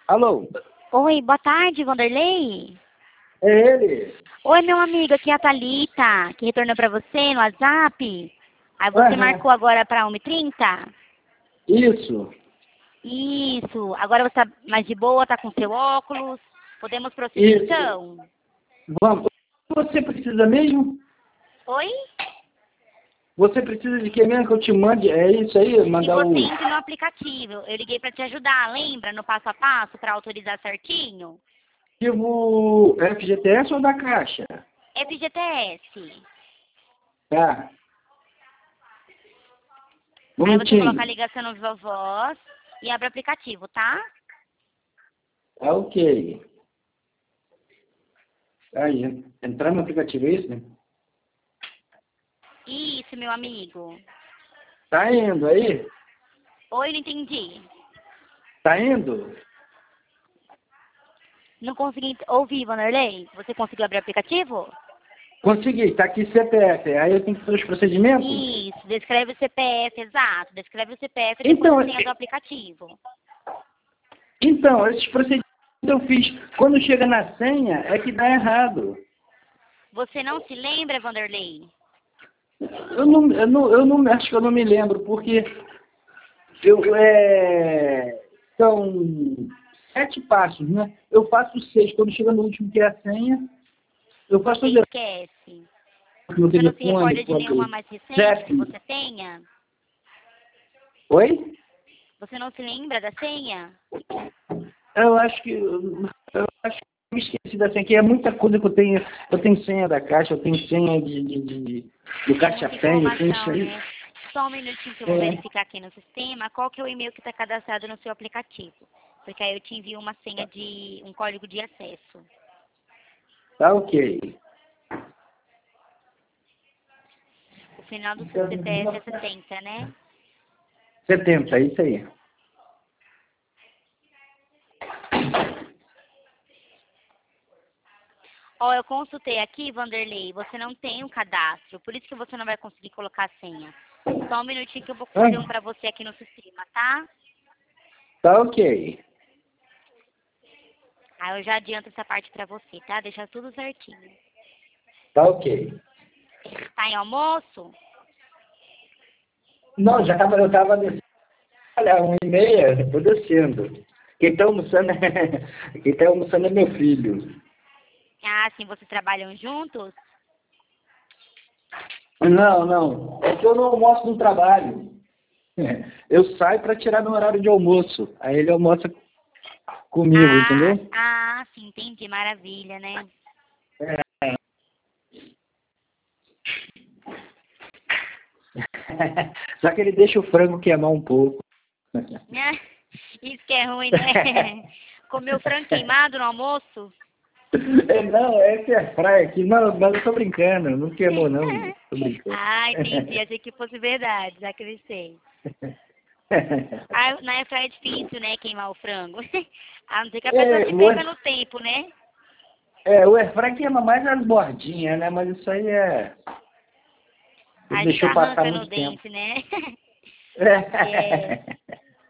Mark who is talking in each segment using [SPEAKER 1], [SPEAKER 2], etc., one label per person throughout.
[SPEAKER 1] Alô?
[SPEAKER 2] Oi, boa tarde, Vanderlei.
[SPEAKER 1] É ele?
[SPEAKER 2] Oi, meu amigo, aqui é a Thalita, que retornou pra você no WhatsApp. Aí você
[SPEAKER 1] Aham.
[SPEAKER 2] marcou agora pra 1h30?
[SPEAKER 1] Isso.
[SPEAKER 2] Isso. Agora você tá mais de boa, tá com seu óculos. Podemos prosseguir
[SPEAKER 1] Isso.
[SPEAKER 2] então?
[SPEAKER 1] Vamos. Você precisa mesmo?
[SPEAKER 2] Oi?
[SPEAKER 1] Você precisa de que mesmo que eu te mande? É isso aí?
[SPEAKER 2] Que
[SPEAKER 1] Mandar
[SPEAKER 2] você
[SPEAKER 1] o
[SPEAKER 2] entre no aplicativo. Eu liguei pra te ajudar, lembra? No passo a passo, pra autorizar certinho?
[SPEAKER 1] arquivo FGTS ou da Caixa?
[SPEAKER 2] FGTS.
[SPEAKER 1] Tá. Um
[SPEAKER 2] Aí você coloca a
[SPEAKER 1] minutinho.
[SPEAKER 2] ligação no Viva Voz e abre o aplicativo, tá?
[SPEAKER 1] Tá ok. Aí, entrar no aplicativo, é isso, né?
[SPEAKER 2] Isso, meu amigo.
[SPEAKER 1] Tá indo aí?
[SPEAKER 2] Oi, não entendi.
[SPEAKER 1] Tá indo?
[SPEAKER 2] Não consegui ouvir, Vanderlei. Você conseguiu abrir o aplicativo?
[SPEAKER 1] Consegui, tá aqui CPF. Aí eu tenho que fazer os procedimentos?
[SPEAKER 2] Isso, descreve o CPF, exato. Descreve o CPF e depois
[SPEAKER 1] Então,
[SPEAKER 2] a senha do aplicativo.
[SPEAKER 1] esses procedimentos eu fiz. Quando chega na senha, é que dá errado.
[SPEAKER 2] Você não se lembra, Vanderlei?
[SPEAKER 1] Eu não, acho que eu não me lembro, porque são 7 passos, né? Eu faço 6. Quando chega no último, que é a senha, eu faço
[SPEAKER 2] Você
[SPEAKER 1] o
[SPEAKER 2] esquece.
[SPEAKER 1] no
[SPEAKER 2] Você não se
[SPEAKER 1] telefone,
[SPEAKER 2] recorda de nenhuma
[SPEAKER 1] quando
[SPEAKER 2] mais recente que
[SPEAKER 1] CEP.
[SPEAKER 2] você tenha?
[SPEAKER 1] Oi?
[SPEAKER 2] Você não se lembra da senha?
[SPEAKER 1] Eu acho que eu me esqueci da senha, que é muita coisa que eu tenho. Eu tenho senha da Caixa, eu tenho senha do
[SPEAKER 2] É
[SPEAKER 1] Caixa
[SPEAKER 2] muita
[SPEAKER 1] Tem, eu tenho
[SPEAKER 2] informação,
[SPEAKER 1] senha.
[SPEAKER 2] né? Só um minutinho que eu vou
[SPEAKER 1] É,
[SPEAKER 2] verificar aqui no sistema qual que é o e-mail que está cadastrado no seu aplicativo. Porque aí eu te envio uma senha de um código de acesso.
[SPEAKER 1] tá ok.
[SPEAKER 2] O final do seu CPF é 70, né?
[SPEAKER 1] 70, é isso aí.
[SPEAKER 2] Ó, eu consultei aqui, Vanderlei, você não tem um cadastro, por isso que você não vai conseguir colocar a senha. Só um minutinho que eu vou fazer um
[SPEAKER 1] Ah,
[SPEAKER 2] pra você aqui no sistema, tá?
[SPEAKER 1] tá ok.
[SPEAKER 2] Aí eu já adianto essa parte pra você, tá? Deixa tudo certinho.
[SPEAKER 1] Tá ok.
[SPEAKER 2] Tá em almoço?
[SPEAKER 1] Não, eu tava descendo. Olha, 1h30, tô descendo. Quem tá almoçando é meu filho.
[SPEAKER 2] Ah, sim, vocês trabalham juntos?
[SPEAKER 1] Não, não. É que eu não almoço no trabalho. Eu saio para tirar meu horário de almoço. Aí ele almoça comigo, entendeu?
[SPEAKER 2] Sim, entendi, maravilha, né?
[SPEAKER 1] É. Só que ele deixa o frango queimar um pouco.
[SPEAKER 2] Isso que é ruim, né? Comeu frango queimado no almoço?
[SPEAKER 1] Não, essa é a praia aqui. Não, mas eu tô brincando. Não queimou, não. Tô brincando.
[SPEAKER 2] Entendi. Achei que fosse verdade, já acreditei. Na airfryer é difícil, né, queimar o frango. A não ser que a pessoa
[SPEAKER 1] É,
[SPEAKER 2] se
[SPEAKER 1] o
[SPEAKER 2] perca
[SPEAKER 1] air-
[SPEAKER 2] no tempo, né?
[SPEAKER 1] o airfryer queima mais as bordinhas, né? Mas isso aí é... Ele
[SPEAKER 2] A gente
[SPEAKER 1] deixou passar
[SPEAKER 2] arranca no
[SPEAKER 1] muito tempo.
[SPEAKER 2] dente, né? É,
[SPEAKER 1] É.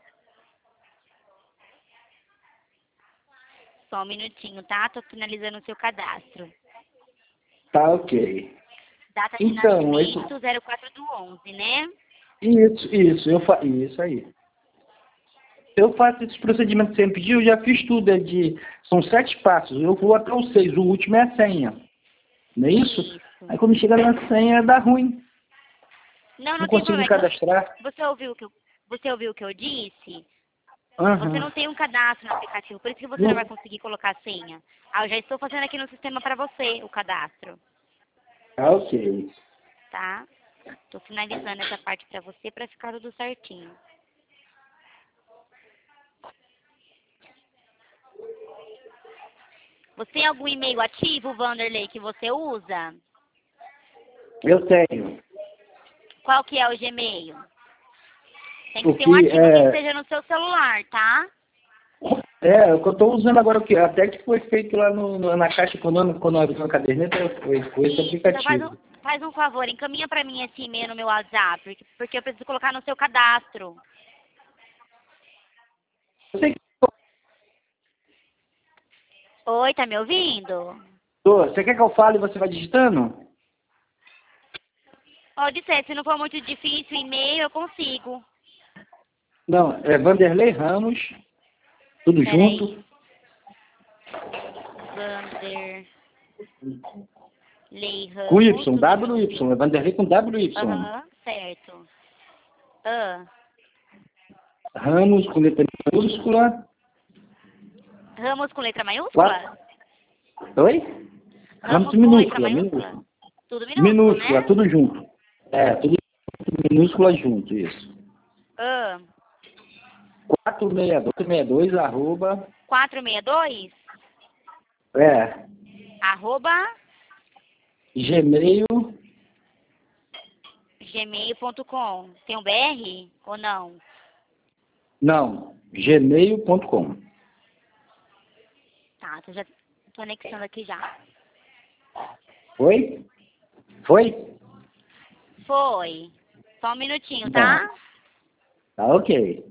[SPEAKER 2] só um minutinho, tá? Tô finalizando o seu cadastro.
[SPEAKER 1] Tá ok.
[SPEAKER 2] Data de
[SPEAKER 1] Então,
[SPEAKER 2] nascimento 04/11, né?
[SPEAKER 1] isso aí. Eu faço esse procedimento que você me pediu, eu já fiz tudo. São 7 passos, eu vou até os 6, o último é a senha. Não é isso?
[SPEAKER 2] Isso.
[SPEAKER 1] Aí quando chega na senha, dá ruim.
[SPEAKER 2] Não,
[SPEAKER 1] Não
[SPEAKER 2] não tem
[SPEAKER 1] consigo me
[SPEAKER 2] problema.
[SPEAKER 1] cadastrar.
[SPEAKER 2] Você ouviu o que eu disse? Você
[SPEAKER 1] Aham.
[SPEAKER 2] não tem um cadastro no aplicativo, por isso que você não vai
[SPEAKER 1] Não.
[SPEAKER 2] conseguir colocar a senha. Eu já estou fazendo aqui no sistema para você o cadastro,
[SPEAKER 1] Tá ok.
[SPEAKER 2] tá? Estou finalizando essa parte para você para ficar tudo certinho. Você tem algum e-mail ativo, Vanderlei, que você usa?
[SPEAKER 1] Eu tenho.
[SPEAKER 2] Qual que é o Gmail? Tem que
[SPEAKER 1] O
[SPEAKER 2] ser um
[SPEAKER 1] que
[SPEAKER 2] ativo que
[SPEAKER 1] é.
[SPEAKER 2] esteja no seu celular, tá?
[SPEAKER 1] O que eu estou usando agora, até que foi feito lá na Caixa Econômica, quando eu abri a caderneta, foi esse
[SPEAKER 2] Isso, então
[SPEAKER 1] aplicativo.
[SPEAKER 2] faz um favor, encaminha para mim esse e-mail no meu WhatsApp, porque eu preciso colocar no seu cadastro.
[SPEAKER 1] Eu sei que
[SPEAKER 2] Oi, tá me ouvindo?
[SPEAKER 1] Tô. Você quer que eu fale e você vai digitando?
[SPEAKER 2] Ó, disse, se não for muito difícil, e-mail eu consigo.
[SPEAKER 1] Não, é Vanderlei Ramos, tudo
[SPEAKER 2] Peraí.
[SPEAKER 1] junto.
[SPEAKER 2] Vanderlei
[SPEAKER 1] Com
[SPEAKER 2] Ramos,
[SPEAKER 1] Y,
[SPEAKER 2] tudo junto.
[SPEAKER 1] WY. É Vanderlei com WY.
[SPEAKER 2] Aham, certo. Ah,
[SPEAKER 1] Ramos com letra minúscula.
[SPEAKER 2] Ramos com letra
[SPEAKER 1] Quatro.
[SPEAKER 2] maiúscula?
[SPEAKER 1] Oi? Ramos
[SPEAKER 2] Ramos com letra
[SPEAKER 1] minúscula,
[SPEAKER 2] minúscula?
[SPEAKER 1] minúscula.
[SPEAKER 2] Tudo minúsculo,
[SPEAKER 1] Minúscula,
[SPEAKER 2] né?
[SPEAKER 1] tudo junto. É, tudo minúscula junto, isso.
[SPEAKER 2] Ah,
[SPEAKER 1] 462, arroba,
[SPEAKER 2] 462,
[SPEAKER 1] é,
[SPEAKER 2] arroba,
[SPEAKER 1] gmail,
[SPEAKER 2] gmail.com. Tem um BR ou não?
[SPEAKER 1] não, gmail.com.
[SPEAKER 2] Tá, tô anexando aqui já.
[SPEAKER 1] Foi? Foi?
[SPEAKER 2] Foi. Só um minutinho,
[SPEAKER 1] Tá.
[SPEAKER 2] tá?
[SPEAKER 1] Tá ok.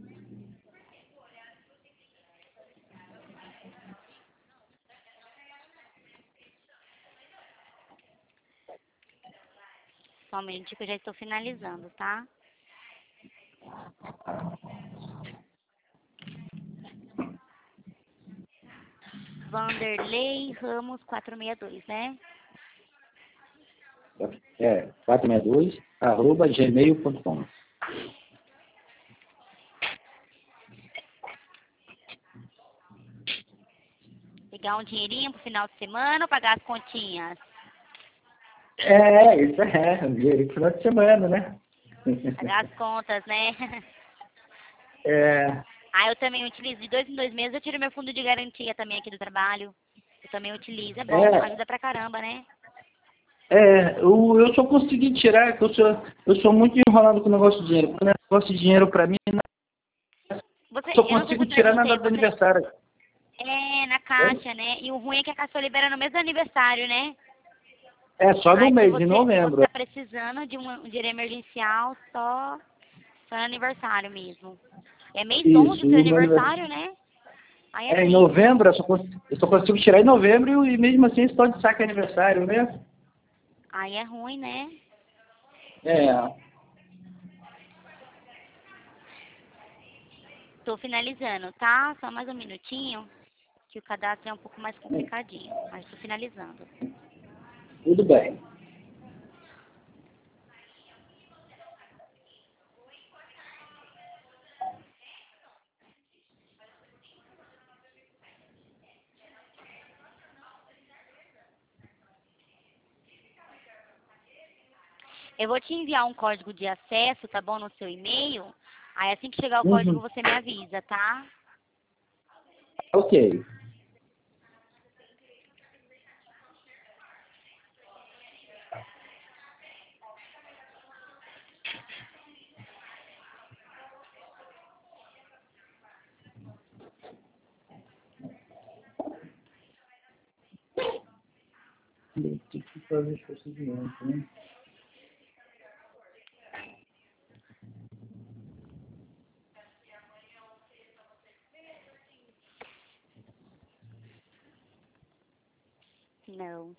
[SPEAKER 2] Só um minutinho que eu já estou finalizando, tá? Vanderlei Ramos 462, né?
[SPEAKER 1] É, 462, arroba gmail.com.
[SPEAKER 2] Pegar um dinheirinho pro final de semana ou pagar as continhas?
[SPEAKER 1] É, isso é, um dia de final de semana, né?
[SPEAKER 2] Pagar as contas, né?
[SPEAKER 1] É,
[SPEAKER 2] Ah, eu também utilizo de 2 em 2 meses, eu tiro meu fundo de garantia também aqui do trabalho. Eu também utilizo, é bom,
[SPEAKER 1] é,
[SPEAKER 2] ajuda pra caramba, né?
[SPEAKER 1] eu só consegui tirar, que eu sou muito enrolado com o negócio de dinheiro. Quando é negócio de dinheiro pra mim,
[SPEAKER 2] Você,
[SPEAKER 1] eu só
[SPEAKER 2] eu não sei se
[SPEAKER 1] consigo
[SPEAKER 2] eu
[SPEAKER 1] tirar na
[SPEAKER 2] perguntei,
[SPEAKER 1] data do
[SPEAKER 2] você
[SPEAKER 1] aniversário.
[SPEAKER 2] é na
[SPEAKER 1] Oi?
[SPEAKER 2] caixa, né? E o ruim é que a caixa libera no mês do aniversário, né?
[SPEAKER 1] É só no
[SPEAKER 2] Aí se
[SPEAKER 1] mês, em
[SPEAKER 2] você
[SPEAKER 1] novembro.
[SPEAKER 2] tá precisando de um dinheiro emergencial, só no aniversário mesmo. É mês 11
[SPEAKER 1] Isso,
[SPEAKER 2] o seu
[SPEAKER 1] e no aniversário.
[SPEAKER 2] aniversário, né? Aí é
[SPEAKER 1] É, em
[SPEAKER 2] triste.
[SPEAKER 1] novembro, eu só consigo tirar em novembro e mesmo assim estou de saco aniversário, né?
[SPEAKER 2] Aí é ruim, né?
[SPEAKER 1] É,
[SPEAKER 2] Tô finalizando, tá? Só mais um minutinho, que o cadastro é um pouco mais complicadinho, mas tô finalizando.
[SPEAKER 1] tudo bem.
[SPEAKER 2] Eu vou te enviar um código de acesso, tá bom, no seu e-mail. Aí assim que chegar o código
[SPEAKER 1] Uhum.
[SPEAKER 2] você me avisa, tá?
[SPEAKER 1] Ok. Tem que fazer esse procedimento, né?
[SPEAKER 2] Não.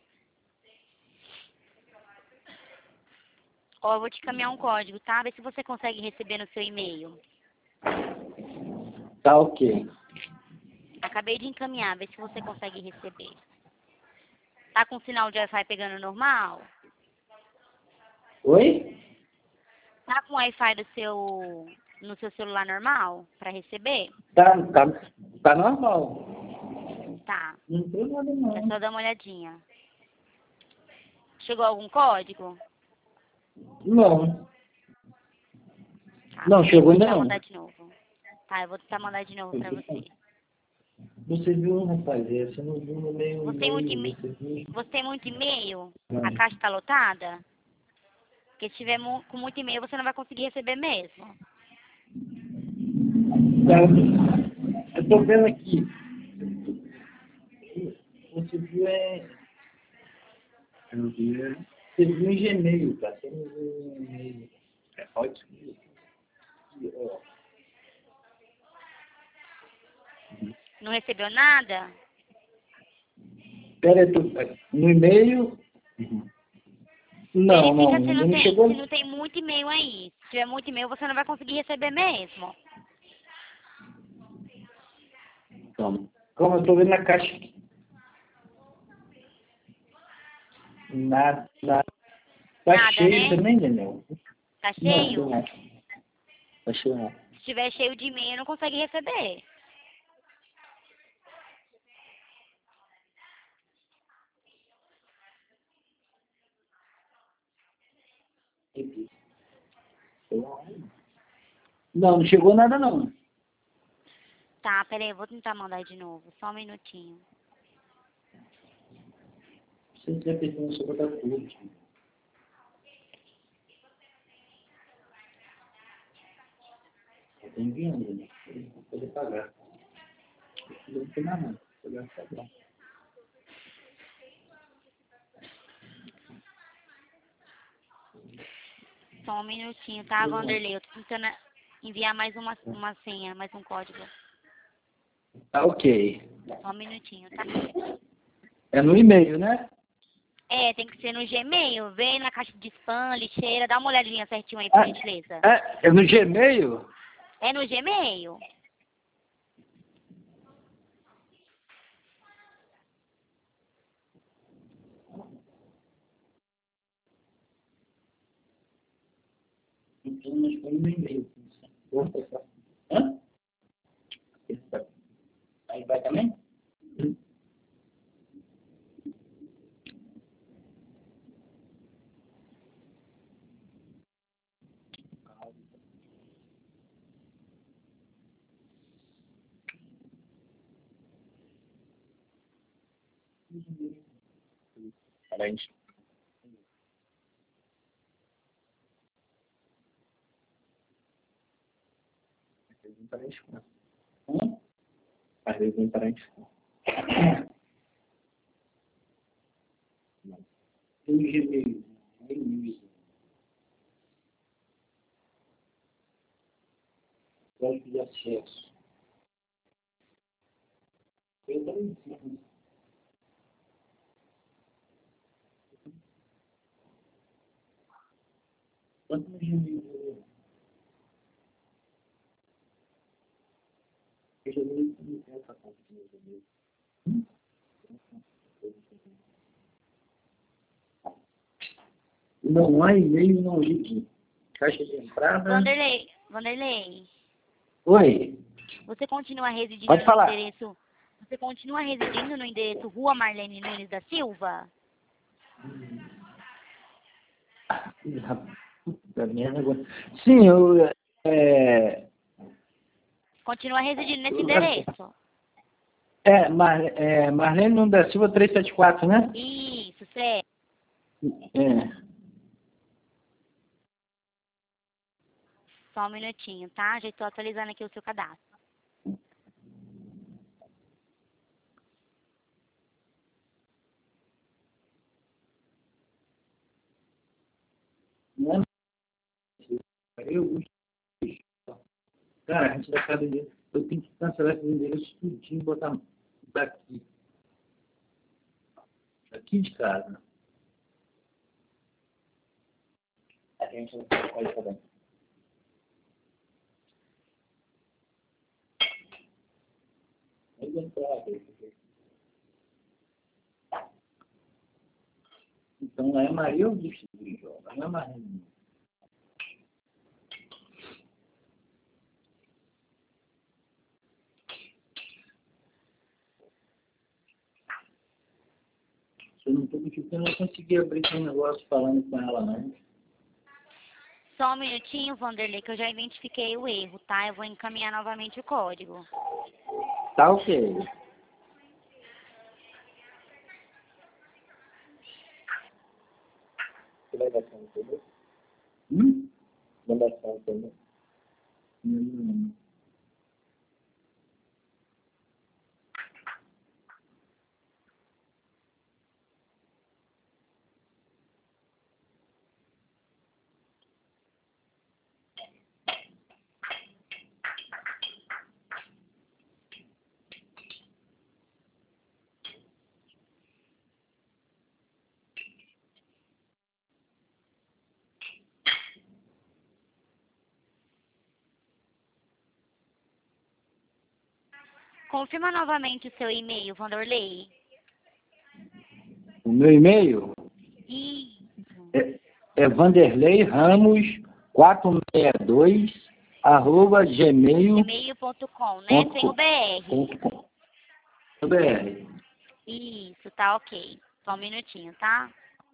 [SPEAKER 2] Ó, eu vou te encaminhar um código, tá? Vê se você consegue receber no seu e-mail.
[SPEAKER 1] Tá ok.
[SPEAKER 2] Acabei de encaminhar, vê se você consegue receber. Tá com o sinal de Wi-Fi pegando normal?
[SPEAKER 1] Oi?
[SPEAKER 2] Tá com o Wi-Fi no seu celular normal para receber?
[SPEAKER 1] Tá normal.
[SPEAKER 2] Tá.
[SPEAKER 1] Não tem nada
[SPEAKER 2] É
[SPEAKER 1] não.
[SPEAKER 2] só dar uma olhadinha. Chegou algum código?
[SPEAKER 1] Não.
[SPEAKER 2] Tá,
[SPEAKER 1] Não,
[SPEAKER 2] eu vou
[SPEAKER 1] chegou ainda
[SPEAKER 2] tentar
[SPEAKER 1] não.
[SPEAKER 2] mandar de novo. Tá, eu vou tentar mandar de novo pra você.
[SPEAKER 1] Você viu, rapaz? Você não viu no meio
[SPEAKER 2] Você tem muito
[SPEAKER 1] e-mail,
[SPEAKER 2] e-mail?
[SPEAKER 1] você viu?
[SPEAKER 2] Você tem muito e-mail? A
[SPEAKER 1] Não.
[SPEAKER 2] caixa tá lotada? Porque se tiver com muito e-mail, você não vai conseguir receber mesmo.
[SPEAKER 1] Tá. Eu tô vendo aqui. Você viu eu vi. Você viu em Gmail, tá? Você não viu em e-mail. É ótimo. Ó.
[SPEAKER 2] Não recebeu nada?
[SPEAKER 1] Pera aí, no e-mail... Não, não,
[SPEAKER 2] Verifica se
[SPEAKER 1] ainda não chegou.
[SPEAKER 2] se não tem muito e-mail aí. Se tiver muito e-mail, você não vai conseguir receber mesmo.
[SPEAKER 1] Calma, calma, eu tô vendo na caixa aqui. Nada, nada. Tá
[SPEAKER 2] Nada,
[SPEAKER 1] cheio
[SPEAKER 2] né?
[SPEAKER 1] também, Daniel?
[SPEAKER 2] Tá
[SPEAKER 1] Não,
[SPEAKER 2] cheio?
[SPEAKER 1] não. Tá cheio não.
[SPEAKER 2] Se estiver cheio de e-mail, não consegue receber.
[SPEAKER 1] Não, não chegou nada não.
[SPEAKER 2] Tá, peraí, eu vou tentar mandar de novo. Só um minutinho.
[SPEAKER 1] Você não tem pensado sobre outra coisa. Eu tô enviando, né? Pra poder pagar. Não tem nada, não. Vou gastar bom.
[SPEAKER 2] Só um minutinho, tá, Vanderlei? Eu tô tentando enviar mais uma senha, mais um código.
[SPEAKER 1] Tá ok.
[SPEAKER 2] Só um minutinho, tá?
[SPEAKER 1] É no e-mail, né?
[SPEAKER 2] É, tem que ser no Gmail. Vem na caixa de spam, lixeira. Dá uma olhadinha certinho aí, por gentileza.
[SPEAKER 1] É no Gmail?
[SPEAKER 2] É no Gmail?
[SPEAKER 1] Então, nós põe no e-mail. Vou passar. Hã? Aí vai também? Parente. Parente. Hã? Às vezes vem parente. Tem no Gmail. E-mail. Código de acesso. Eu também ensino. Quanto no Gmail? Eu já não tenho essa conta no Gmail. Não há e-mail não ligue. Caixa de entrada.
[SPEAKER 2] Vanderlei,
[SPEAKER 1] Oi.
[SPEAKER 2] você continua residindo
[SPEAKER 1] Pode
[SPEAKER 2] no
[SPEAKER 1] falar.
[SPEAKER 2] endereço... Você continua residindo no endereço Rua Marlene Nunes da Silva?
[SPEAKER 1] Puta merda agora. Sim, eu.
[SPEAKER 2] Continua residindo nesse endereço?
[SPEAKER 1] Marlene Nunes da Silva 374, né?
[SPEAKER 2] Isso, certo.
[SPEAKER 1] É.
[SPEAKER 2] Só um minutinho, tá? Já estou atualizando aqui o seu cadastro.
[SPEAKER 1] Não é? Cara, a gente vai ficar vendendo. Eu tenho que cancelar esse endereço tudinho e botar daqui. Daqui de casa. A gente não pode fazer. Então lá é Maria Augusta Grijó, não é Marlene. Eu não estou porque eu não consegui abrir esse negócio falando com ela, não.
[SPEAKER 2] Só um minutinho, Vanderlei, que eu já identifiquei o erro, tá? Eu vou encaminhar novamente o código.
[SPEAKER 1] Tá ok. Você vai dar conta, entendeu? Vai dar conta, entendeu?
[SPEAKER 2] Confirma novamente o seu e-mail, Vanderlei.
[SPEAKER 1] O meu e-mail
[SPEAKER 2] Isso.
[SPEAKER 1] é Vanderlei Ramos 462 @gmail.com.
[SPEAKER 2] Gmail.com, né? Sem o BR.
[SPEAKER 1] BR.
[SPEAKER 2] Isso, tá ok. Só um minutinho, tá?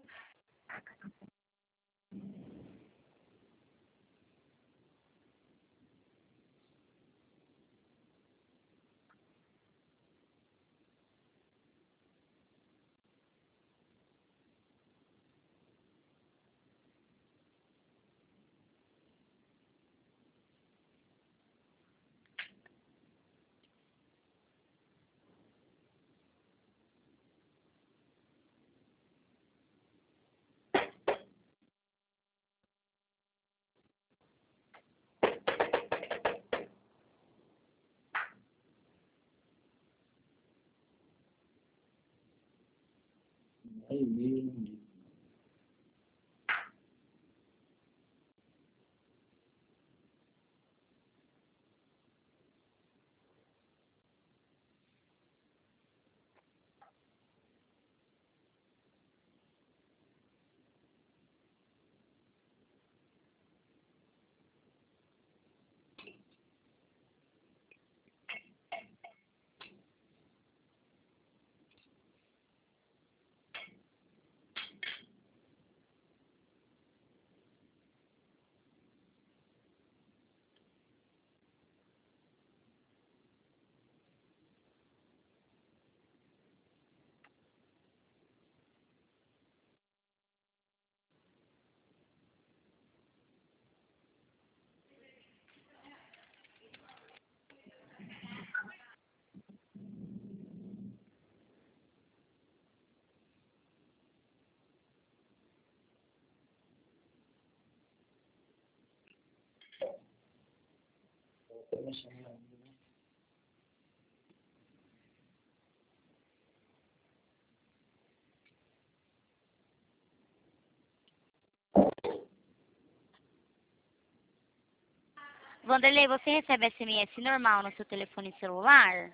[SPEAKER 2] Vanderlei, você recebe SMS normal no seu telefone celular?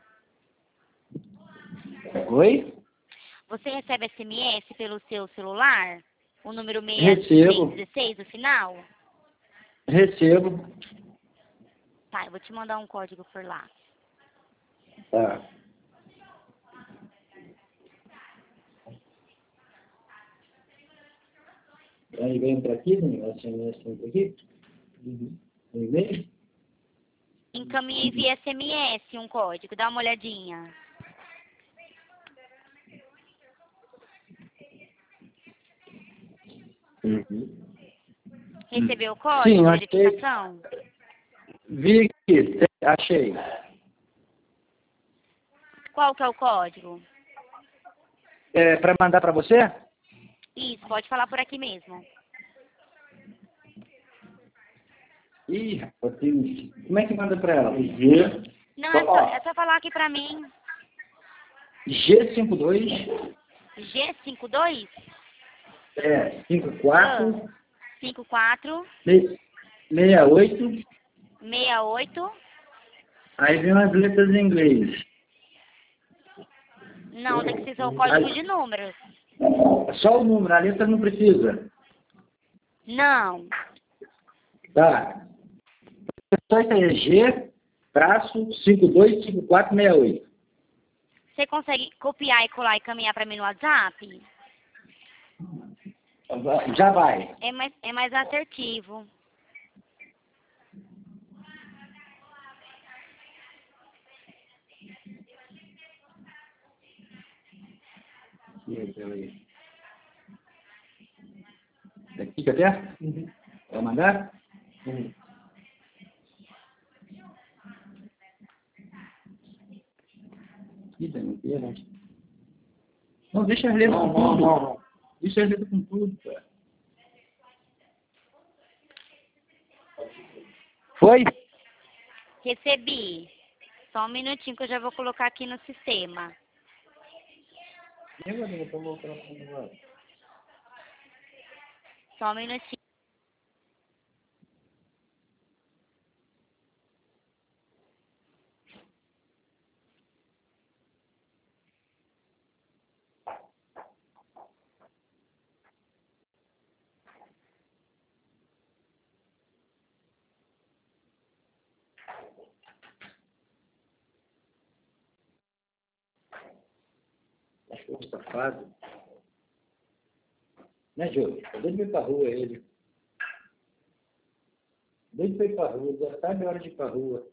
[SPEAKER 1] Oi?
[SPEAKER 2] Você recebe SMS pelo seu celular? O número
[SPEAKER 1] Recebo.
[SPEAKER 2] 6616 do final?
[SPEAKER 1] Recebo.
[SPEAKER 2] Tá, eu vou te mandar um código por lá.
[SPEAKER 1] Tá. Aí vem para aqui, né? O SMS entra aqui. No e-mail.
[SPEAKER 2] Encaminhei via SMS um código, dá uma olhadinha. Recebeu o código
[SPEAKER 1] Sim,
[SPEAKER 2] de
[SPEAKER 1] achei.
[SPEAKER 2] verificação?
[SPEAKER 1] Vi aqui, achei.
[SPEAKER 2] Qual que é o código?
[SPEAKER 1] É para mandar para você?
[SPEAKER 2] Isso, pode falar por aqui mesmo.
[SPEAKER 1] Ih, rapaz, como é que manda para ela? G.
[SPEAKER 2] Não,
[SPEAKER 1] Ó,
[SPEAKER 2] é só falar aqui pra mim.
[SPEAKER 1] G52
[SPEAKER 2] G52
[SPEAKER 1] 54
[SPEAKER 2] 54
[SPEAKER 1] 68.
[SPEAKER 2] 68.
[SPEAKER 1] Aí vem umas letras em inglês.
[SPEAKER 2] Não, tem que ser o código de números.
[SPEAKER 1] Só o número, a letra não precisa.
[SPEAKER 2] Não.
[SPEAKER 1] Tá. Só isso aí é G, traço, 525468.
[SPEAKER 2] Você consegue copiar e colar e caminhar pra mim no WhatsApp?
[SPEAKER 1] Já vai.
[SPEAKER 2] É mais assertivo.
[SPEAKER 1] Aqui, quer ver? Vai mandar? Não, deixa as letras com tudo. Não. Deixa as letras com tudo, cara. Foi?
[SPEAKER 2] Recebi. Só um minutinho que eu já vou colocar aqui no sistema. Só um minutinho.
[SPEAKER 1] Cachorro safado. Né, Júlio? Tá doido de ir pra rua ele. Doido de ir pra rua, já sabe a hora de ir pra rua.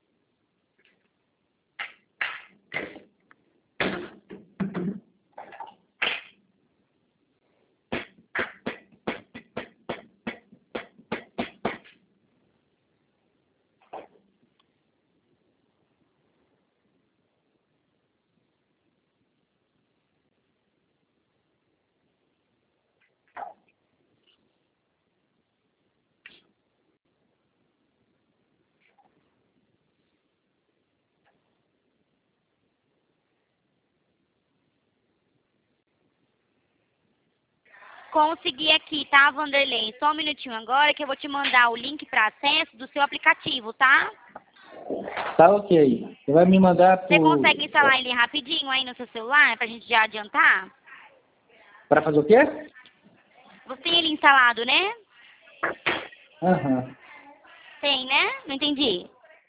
[SPEAKER 2] Consegui aqui, tá, Vanderlei? Só um minutinho agora que eu vou te mandar o link para acesso do seu aplicativo, tá?
[SPEAKER 1] Tá ok. Você vai me mandar pro...
[SPEAKER 2] Você consegue instalar ele rapidinho aí no seu celular pra gente já adiantar?
[SPEAKER 1] Pra fazer o quê?
[SPEAKER 2] Você tem ele instalado, né?
[SPEAKER 1] Aham.
[SPEAKER 2] Tem, né? Não entendi.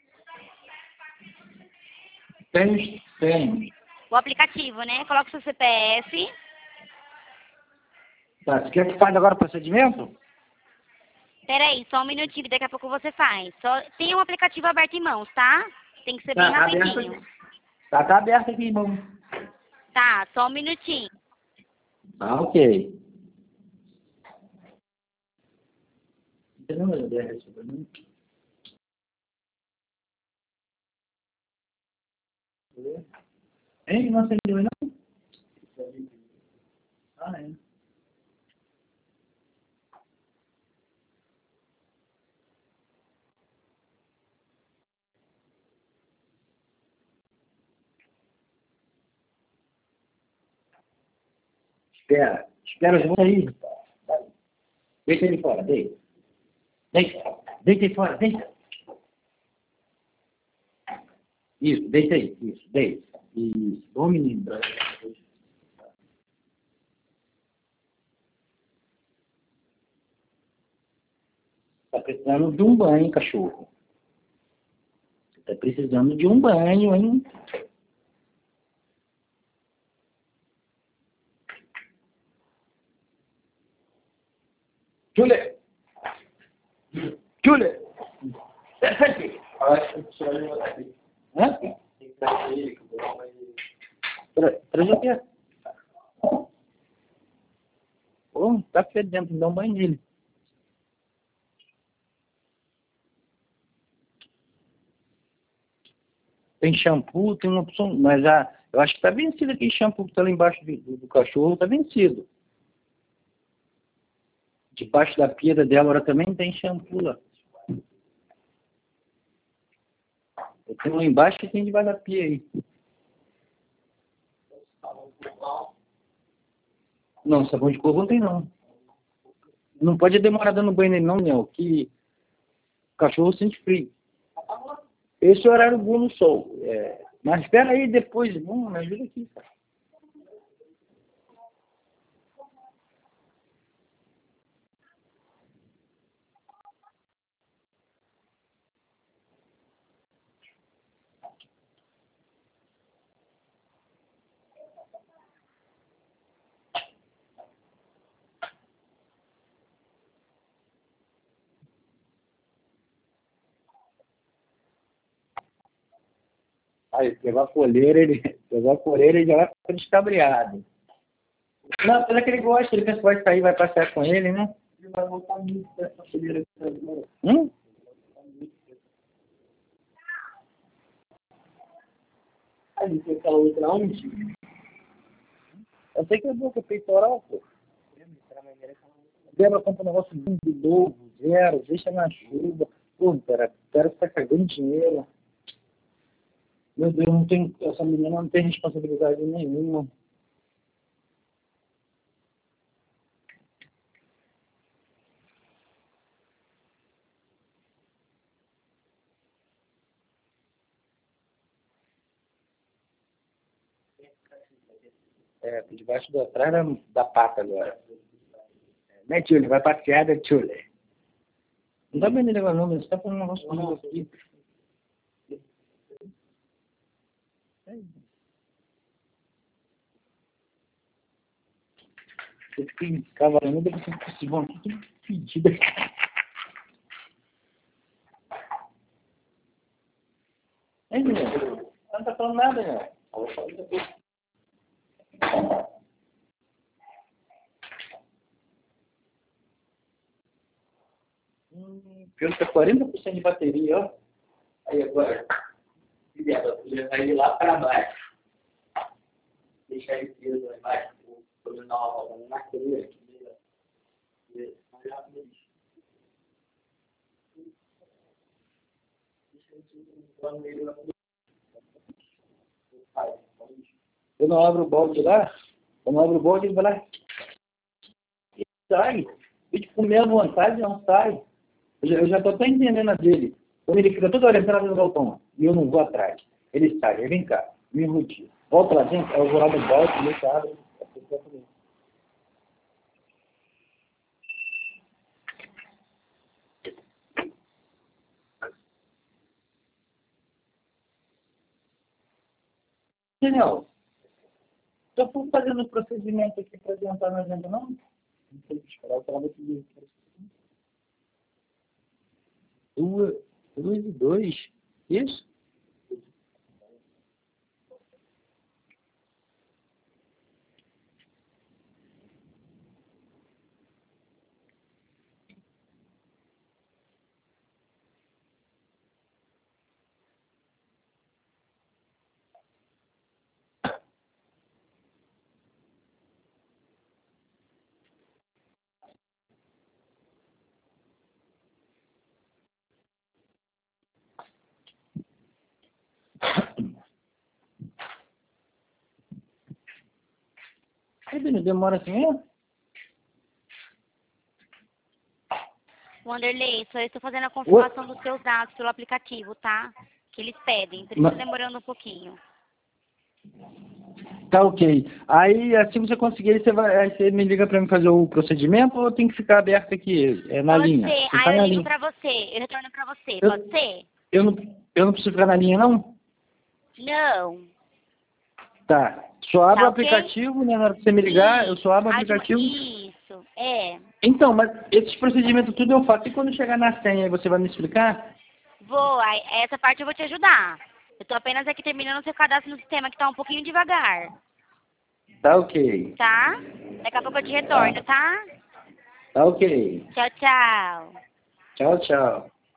[SPEAKER 1] Tem.
[SPEAKER 2] O aplicativo, né? Coloca o seu CPF.
[SPEAKER 1] Tá, você quer que faz agora o procedimento?
[SPEAKER 2] Peraí, só um minutinho que daqui a pouco você faz. Só tem um aplicativo aberto em mãos, tá? Tem que ser bem
[SPEAKER 1] Tá aberto
[SPEAKER 2] rapidinho.
[SPEAKER 1] aqui. Tá aberto aqui, irmão.
[SPEAKER 2] Tá, só um minutinho.
[SPEAKER 1] Tá ok. Não, meu Deus, hein? Não acendeu aí, não? Ah, é. Espera junto aí. Deita ele fora, deita. Deita aí fora, deita. Isso, deita aí, isso, deita. Isso, bom menino. Tá precisando de um banho, cachorro. Tá precisando de um banho, hein? Julia! Julia! Desce aqui! Hã? Traz o quê? Pô, tá fedendo, dá um banho nele. Tem shampoo, tem uma opção, mas eu acho que tá vencido aquele shampoo que tá lá embaixo do cachorro, tá vencido. Debaixo da pia dela agora também tem shampoo lá. Eu tenho lá embaixo e tem debaixo da pia aí. Não, sabão de corpo não tem não. Não pode demorar dando banho nele não, Nel, que o cachorro sente frio. Esse é o horário bom no sol. Mas espera aí depois, bom, me ajuda aqui, cara. Aí, pegou a coleira, ele já vai ficar descabreado. Não, apesar que ele gosta, ele pensa que vai sair, vai passear com ele, né? Ele vai voltar muito dessa coleira. Ali tem aquela outra onde? Eu sei que é boca peitoral, pô. Débora compra um negócio lindo, novo, zero, deixa na chuva. Pô, cara tá cagando dinheiro. Meu Deus, não tem, essa menina não tem responsabilidade nenhuma. Por debaixo do atrás da pata agora. Né, Tchule? Vai passear, né, Tchule? Não dá bem legal não, mas você tá falando um negócio comigo aqui. Você fica escavalando, depois você fica vão tudo fedido. Hein, menino? Não tá falando nada, né? Pior que tá 40% de bateria, ó. Aí agora, levar ele lá para baixo. Deixar ele preso lá embaixo, por nova, na cruz aqui. Eu não abro o balde lá, eu não abro o balde, ele vai lá e sai. E de comer à vontade, não sai. Eu já tô até entendendo a dele. Quando ele fica toda hora entrando no galpão, e eu não vou atrás. Ele sai, ele vem cá, me enrutia. Volta lá dentro, eu vou lá no balde, e ele abre. Daniel, estou fazendo o procedimento aqui para adiantar na agenda, não? Não sei esperar o trabalho de 2 e 2. Isso? Aí, Daniel, demora assim mesmo?
[SPEAKER 2] Wanderlei, só estou fazendo a confirmação dos seus dados pelo aplicativo, tá? Que eles pedem, por isso tá demorando um pouquinho.
[SPEAKER 1] Tá ok. Aí, assim você conseguir, aí você me liga para mim fazer o procedimento ou tem que ficar aberto aqui, na
[SPEAKER 2] Pode
[SPEAKER 1] linha?
[SPEAKER 2] ser,
[SPEAKER 1] Você
[SPEAKER 2] aí
[SPEAKER 1] tá
[SPEAKER 2] eu
[SPEAKER 1] na
[SPEAKER 2] ligo
[SPEAKER 1] linha.
[SPEAKER 2] pra você, eu retorno pra você, pode ser?
[SPEAKER 1] Eu não preciso ficar na linha, não?
[SPEAKER 2] Não.
[SPEAKER 1] Tá. Só abro
[SPEAKER 2] Tá
[SPEAKER 1] o
[SPEAKER 2] ok?
[SPEAKER 1] aplicativo, né? Na hora que você me ligar, eu só abro o aplicativo.
[SPEAKER 2] Isso, é.
[SPEAKER 1] Então, mas esses procedimentos tudo eu faço. E quando chegar na senha, você vai me explicar?
[SPEAKER 2] Vou, aí, essa parte eu vou te ajudar. Eu tô apenas aqui terminando o seu cadastro no sistema, que tá um pouquinho devagar.
[SPEAKER 1] Tá ok.
[SPEAKER 2] Tá? Daqui a pouco eu te retorno, tá?
[SPEAKER 1] Tá ok.
[SPEAKER 2] Tchau, tchau.
[SPEAKER 1] Tchau, tchau.